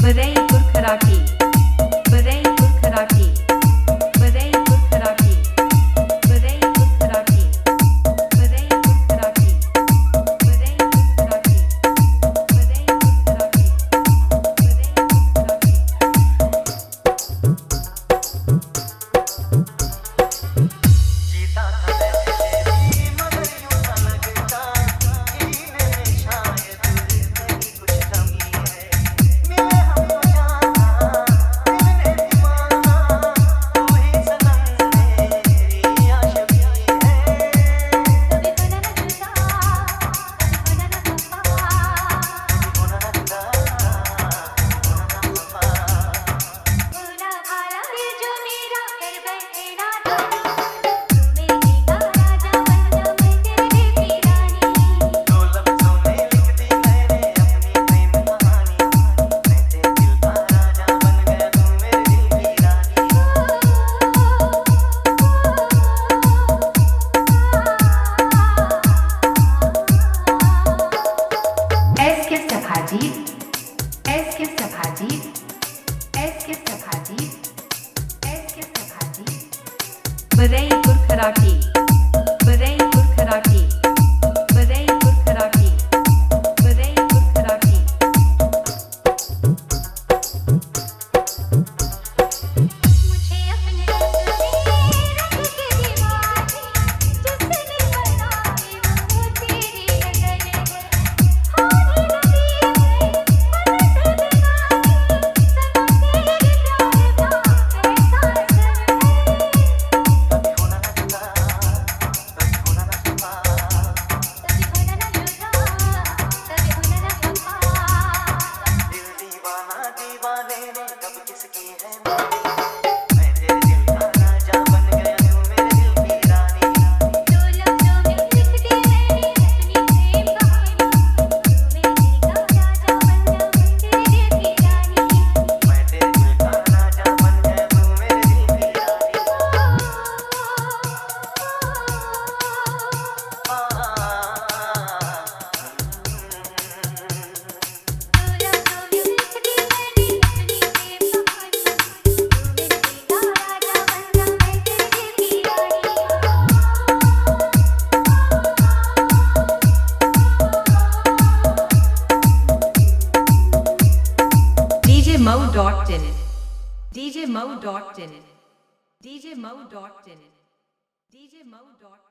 Badaipur Kharaki, Badaipur Kharaki, Badaipur Kharaki, Badaipur Kharaki, Badaipur Kharaki, Badaipur Kharaki, Badaipur Kharaki, Badaipur Kharaki, Badaipur Kharaki, Badaipur Kharaki, Badaipur Kharaki. मुझे अपने रंग के दीवाने जिसने बनाई वो तेरी नजर होने लगी है मन से दीवानी सब तेरे प्यार का एहसास है Mo.in DJ Mo.in DJ Mo.in DJ Mo.in